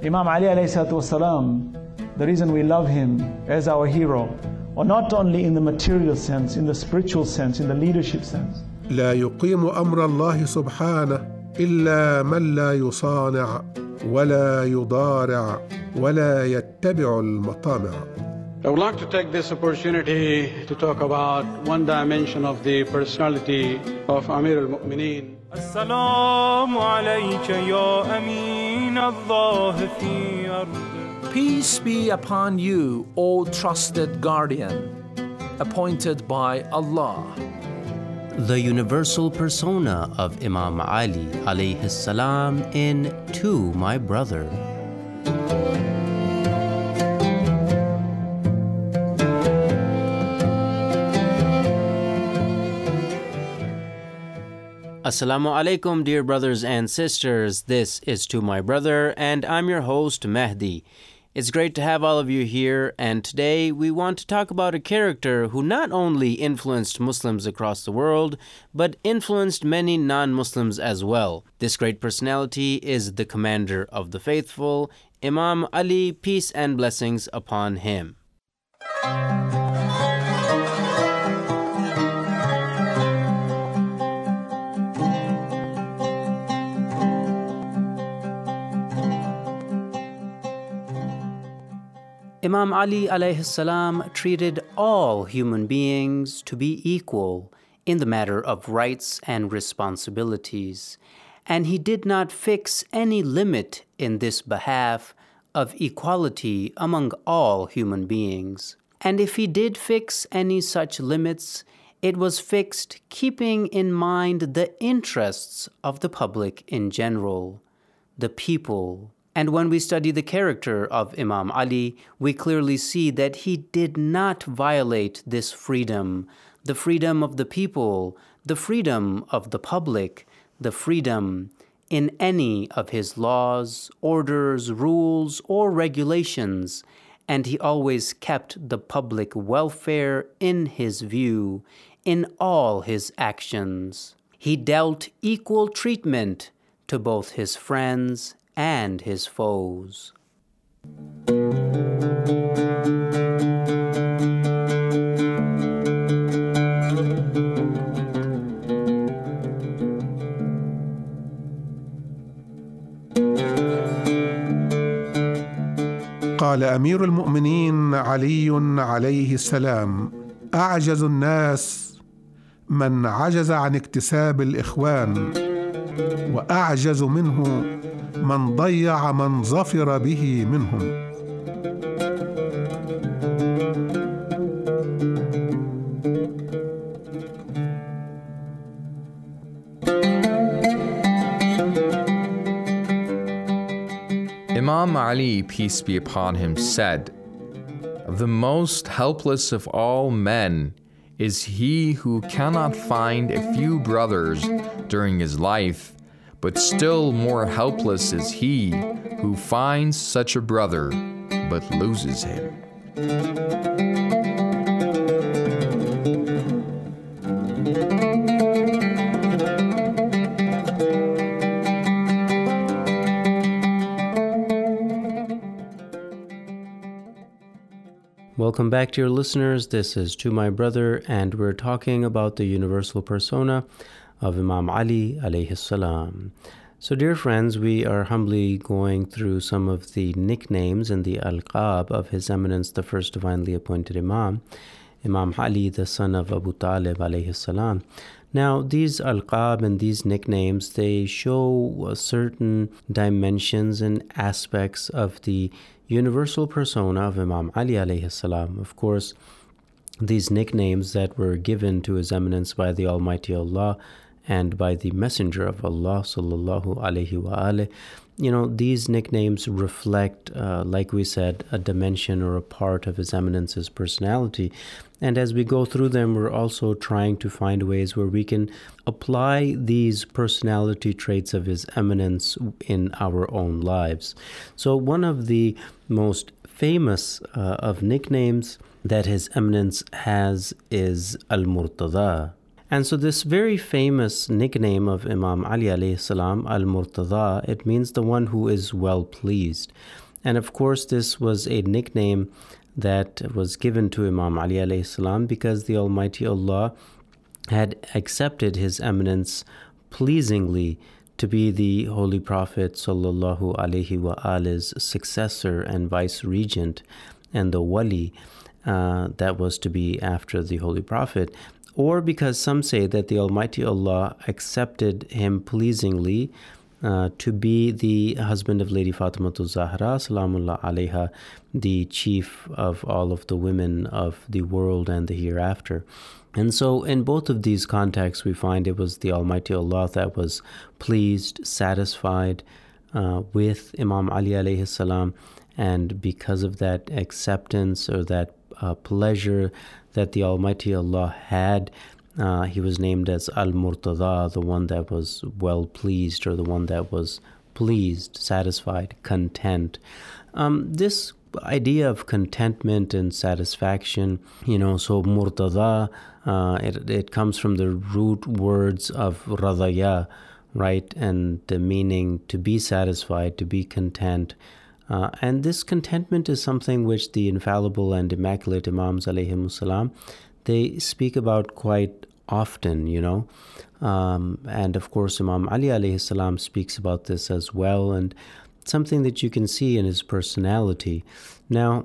Imam Ali alayhi salatu wasalam, the reason we love him as our hero, or not only in the material sense, in the spiritual sense, in the leadership sense. لا يقيم أمر الله سبحانه إلا من لا يصانع ولا يضارع ولا يتبع المطامع. I would like to take this opportunity to talk about one dimension of the personality of Amir al-Mu'mineen. As-salamu alayka ya Amin Allah fi ardi. Peace be upon you, O trusted guardian, appointed by Allah. The universal persona of Imam Ali alayhi salam in To My Brother. Assalamu alaikum, dear brothers and sisters. This is To My Brother, and I'm your host, Mehdi. It's great to have all of you here, and today we want to talk about a character who not only influenced Muslims across the world, but influenced many non-Muslims as well. This great personality is the commander of the faithful, Imam Ali, peace and blessings upon him. Imam Ali alayhi salam treated all human beings to be equal in the matter of rights and responsibilities, and he did not fix any limit in this behalf of equality among all human beings. And if he did fix any such limits, it was fixed keeping in mind the interests of the public in general, the people. And when we study the character of Imam Ali, we clearly see that he did not violate this freedom, the freedom of the people, the freedom of the public, the freedom in any of his laws, orders, rules, or regulations, and he always kept the public welfare in his view in all his actions. He dealt equal treatment to both his friends and his foes. قال أمير المؤمنين علي عليه السلام: أعجز الناس من عجز عن اكتساب الإخوان، وأعجز منه من ضيع من ظفر به منهم. Imam Ali, peace be upon him, said, "The most helpless of all men is he who cannot find a few brothers during his life, but still more helpless is he who finds such a brother but loses him." Welcome back, dear listeners. This is To My Brother, and we're talking about the universal persona of Imam Ali alayhi salam. So, dear friends, we are humbly going through some of the nicknames and the alqab of His Eminence, the first divinely appointed Imam, Imam Ali, the son of Abu Talib alayhi salam. Now, these alqab and these nicknames, they show certain dimensions and aspects of the universal persona of Imam Ali alayhi salam. Of course, these nicknames that were given to His Eminence by the Almighty Allah and by the Messenger of Allah sallallahu alayhi wa alayhi, these nicknames reflect, like we said, a dimension or a part of His Eminence's personality. And as we go through them, we're also trying to find ways where we can apply these personality traits of His Eminence in our own lives. So one of the most famous of nicknames that His Eminence has is Al-Murtada. And so this very famous nickname of Imam Ali alayhi salam, Al-Murtada, it means the one who is well pleased. And of course, this was a nickname that was given to Imam Ali alayhi salam because the Almighty Allah had accepted His eminence pleasingly to be the Holy Prophet sallallahu alaihi wa'al's successor and vice regent and the wali that was to be after the Holy Prophet, or because some say that the Almighty Allah accepted him pleasingly to be the husband of Lady Fatimatul Zahra salamullah alaiha, the chief of all of the women of the world and the hereafter. And so in both of these contexts, we find it was the Almighty Allah that was pleased, satisfied with Imam Ali alayhi salam, and because of that acceptance or that pleasure that the Almighty Allah had, He was named as Al-Murtada, the one that was well pleased, or the one that was pleased, satisfied, content. This idea of contentment and satisfaction, so Murtada, it comes from the root words of radaya, right? And the meaning to be satisfied, to be content. And this contentment is something which the infallible and immaculate Imams alayhimus salam, they speak about quite often, and of course Imam Ali alayhi salam speaks about this as well, and something that you can see in his personality. Now,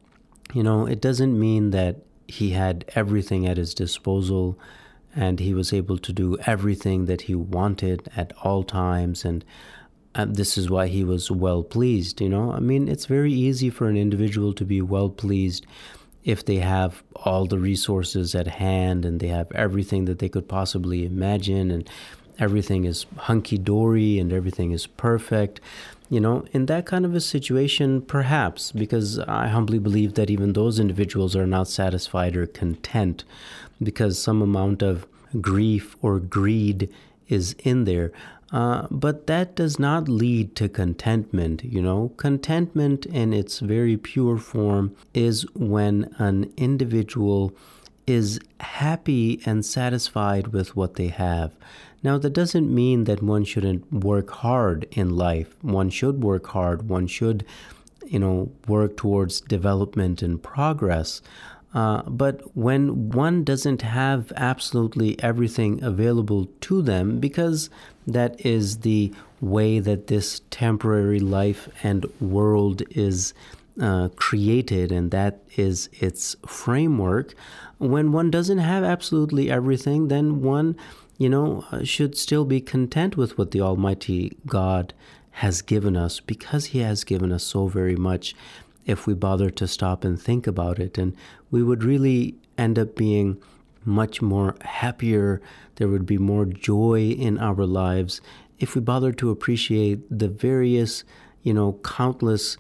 it doesn't mean that he had everything at his disposal and he was able to do everything that he wanted at all times, and this is why he was well pleased. It's very easy for an individual to be well pleased if they have all the resources at hand and they have everything that they could possibly imagine, and everything is hunky-dory and everything is perfect. In that kind of a situation, perhaps, because I humbly believe that even those individuals are not satisfied or content, because some amount of grief or greed is in there. But that does not lead to contentment. Contentment in its very pure form is when an individual is happy and satisfied with what they have. Now, that doesn't mean that one shouldn't work hard in life. One should work hard. One should, work towards development and progress. But when one doesn't have absolutely everything available to them, because that is the way that this temporary life and world is created, and that is its framework, when one doesn't have absolutely everything, then one, should still be content with what the Almighty God has given us, because He has given us so very much. If we bother to stop and think about it, and we would really end up being much more happier, there would be more joy in our lives if we bother to appreciate the various, countless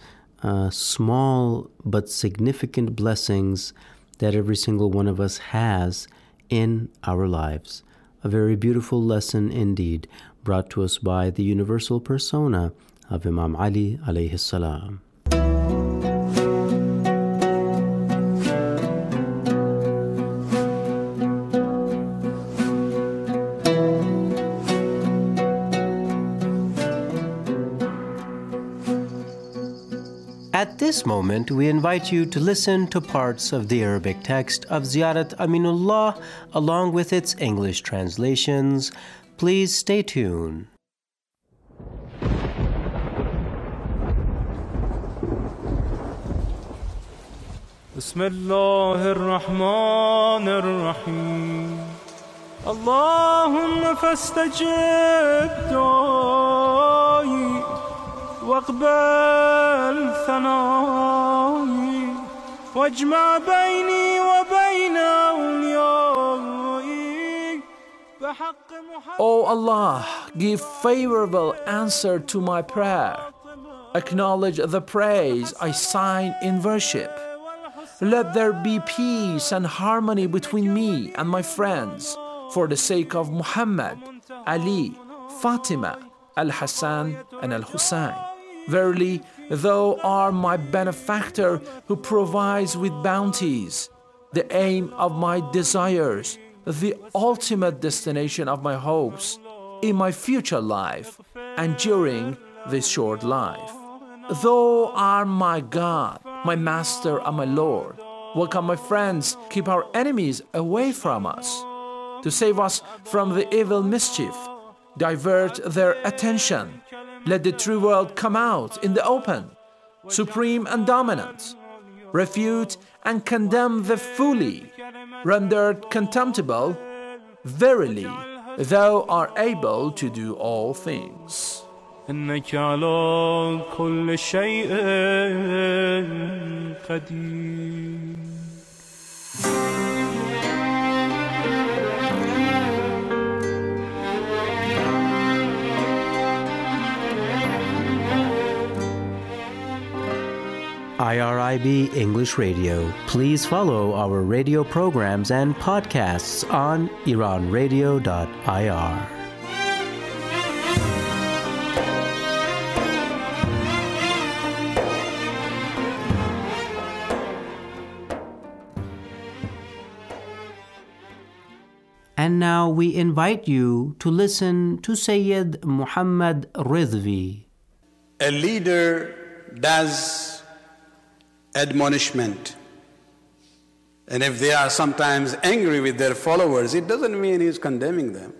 small but significant blessings that every single one of us has in our lives. A very beautiful lesson indeed, brought to us by the universal persona of Imam Ali alayhi salam. At this moment, we invite you to listen to parts of the Arabic text of Ziyarat Aminullah along with its English translations. Please stay tuned. Bismillahir Rahmanir Rahim. Allahumma fastajib du'ai واقبل ثنائي واجمع بيني وبين أوليائي بحق محمد. O Allah, give favorable answer to my prayer. Acknowledge the praise I sign in worship. Let there be peace and harmony between me and my friends for the sake of Muhammad, Ali, Fatima, Al-Hassan and Al-Hussein. Verily, Thou art my benefactor who provides with bounties, the aim of my desires, the ultimate destination of my hopes in my future life and during this short life. Thou art my God, my Master and my Lord. Welcome, my friends, keep our enemies away from us. To save us from the evil mischief, divert their attention. Let the true world come out in the open, supreme and dominant. Refute and condemn the folly, rendered contemptible. Verily, thou art able to do all things. إنك على كل شيء قدير. IRIB English Radio. Please follow our radio programs and podcasts on iranradio.ir. And now we invite you to listen to Sayyid Muhammad Ridvi. A leader does admonishment. And if they are sometimes angry with their followers, it doesn't mean he's condemning them.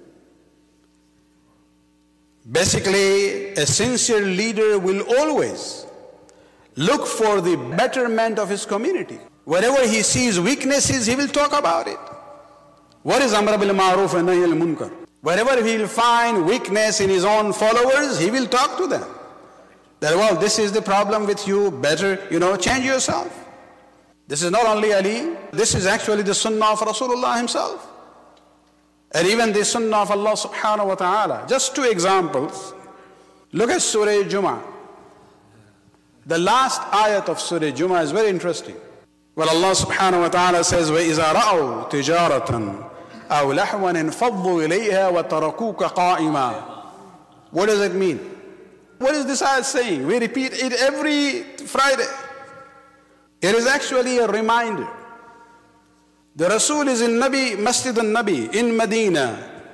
Basically, a sincere leader will always look for the betterment of his community. Wherever he sees weaknesses, he will talk about it. What is Amr bil Ma'ruf and Nahy al Munkar? Wherever he will find weakness in his own followers, he will talk to them. That, well, this is the problem with you, better, change yourself. This is not only Ali, this is actually the sunnah of Rasulullah himself. And even the sunnah of Allah subhanahu wa ta'ala. Just two examples. Look at Surah Jumu'ah. The last ayat of Surah Jumu'ah is very interesting. Well, Allah subhanahu wa ta'ala says, وَإِذَا رَأَوْا تِجَارَةً أَوْ لَحْوًا انْفَضُّوا إِلَيْهَا وَتَرَكُوكَ قَائِمًا. What does it mean? What is this ayat saying? We repeat it every Friday. It is actually a reminder. The Rasul is in Masjid al-Nabi in Medina.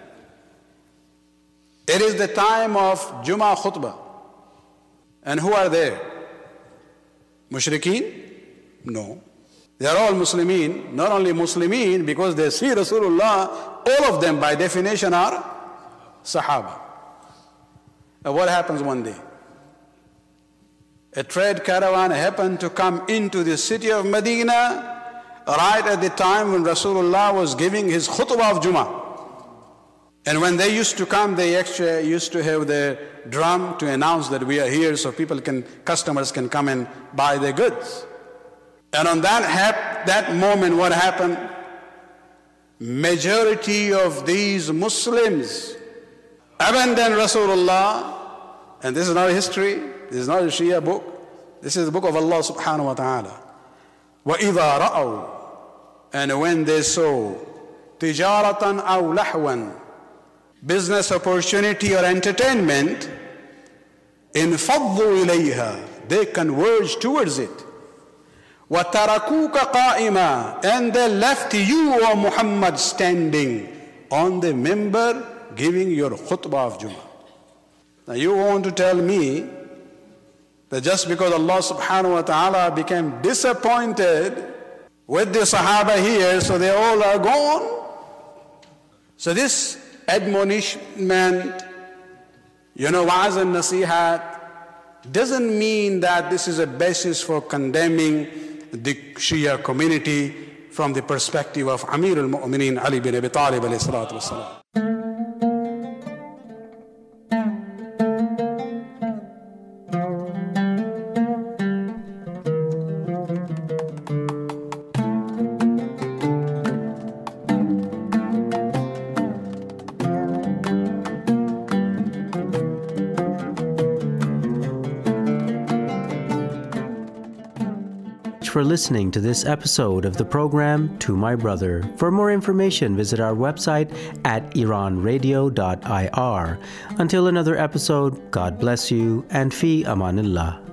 It is the time of Jummah khutbah. And who are there? Mushrikeen? No. They are all Muslimin. Not only Muslimin, because they see Rasulullah, all of them by definition are Sahaba. Now what happens one day? A trade caravan happened to come into the city of Medina right at the time when Rasulullah was giving his khutbah of Jummah. And when they used to come, they actually used to have their drum to announce that we are here so customers can come and buy their goods. And on that moment, what happened? Majority of these Muslims abandoned Rasulullah. And this is not history, this is not a Shia book, this is the book of Allah subhanahu wa ta'ala. وَإِذَا رَأَوْا, and when they saw تِجَارَةً أَوْ لَحْوًا, business opportunity or entertainment, انْفَضُّوا إِلَيْهَا, they converge towards it. وَتَرَكُوكَ قَائِمًا, and they left you, O Muhammad, standing on the minbar giving your khutbah of Jummah. Now you want to tell me that just because Allah subhanahu wa ta'ala became disappointed with the Sahaba here, so they all are gone? So this admonishment, wa'az and nasihat, doesn't mean that this is a basis for condemning the Shia community from the perspective of Amir al-Mu'mineen Ali bin Abi Talib alayhi salatu wasalam. For listening to this episode of the program To My Brother. For more information, visit our website at iranradio.ir. Until another episode, God bless you and fi amanillah.